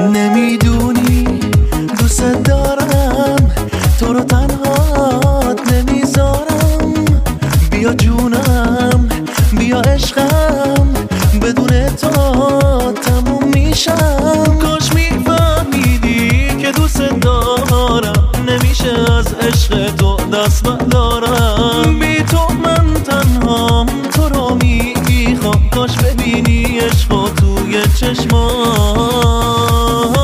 نمیدونی دوست دارم، تو رو تنهات نمیذارم. بیا جونم، بیا عشقم، بدون تو تموم میشم. کاش میفهمیدی که دوست دارم، نمیشه از عشق تو دست بردارم. بی تو من تنهام، تو رو میخوام. کاش ببینی عشق توی چشمام.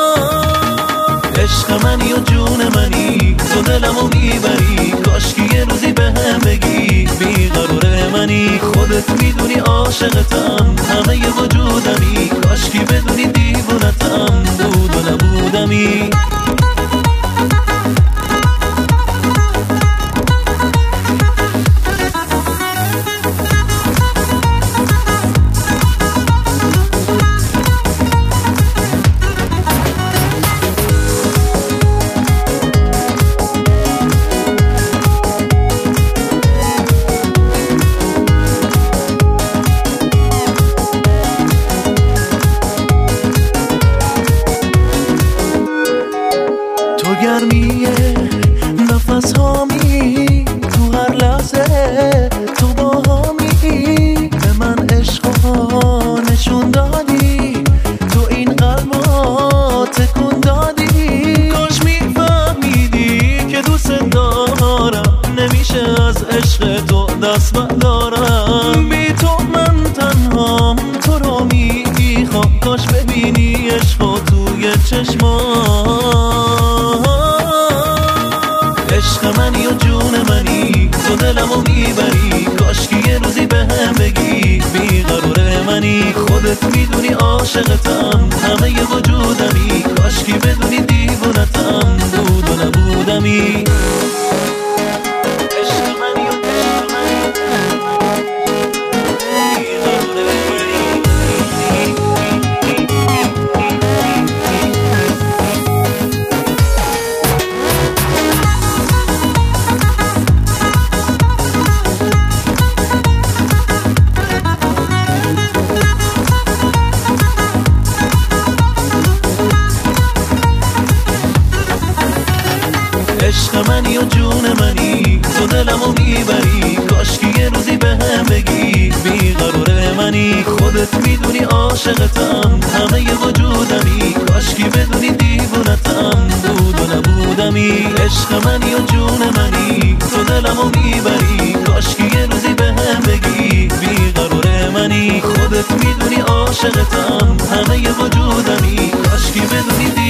عشق منی و جون منی، تو دلمو میبری. کاش که یه روزی بهم بگی بیقرار منی. خودت میدونی عاشقتم، همه ی وجودمی. کاش که بدونی دیوونتم، بود و نبودمی. تو گرمیه نفس هامی، تو هر لحظه تو با هامی. به من عشقا نشون دادی، تو این قلبا تکون دادی. کاش میفهمیدی که دوست دارم، نمیشه از عشق تو دست بردارم. بی تو من تنهام، تو رو میخوام. کاش ببینی عشق توی چشمام. عشق منی و جون منی، تو دلمو میبری. کاش که یه روزی بهم بگی بیقرار منی. خودت میدونی عاشقتم، همه ی وجودمی. کاش که بدونی دیوونتم، بود و نبودمی. عشق منی و جون منی، تو دلمو میبری. کاش که یه روزی بهم بگی بیقرار منی. خودت میدونی عاشقتم، همه ی وجودمی. کاش که بدونی دیوونتم، بود و نبودمی. عشق منی و جون منی، تو دلمو میبری. کاش که یه روزی بهم بگی بیقرار منی. خودت میدونی عاشقتم، همه ی وجودمی. کاش که بدونی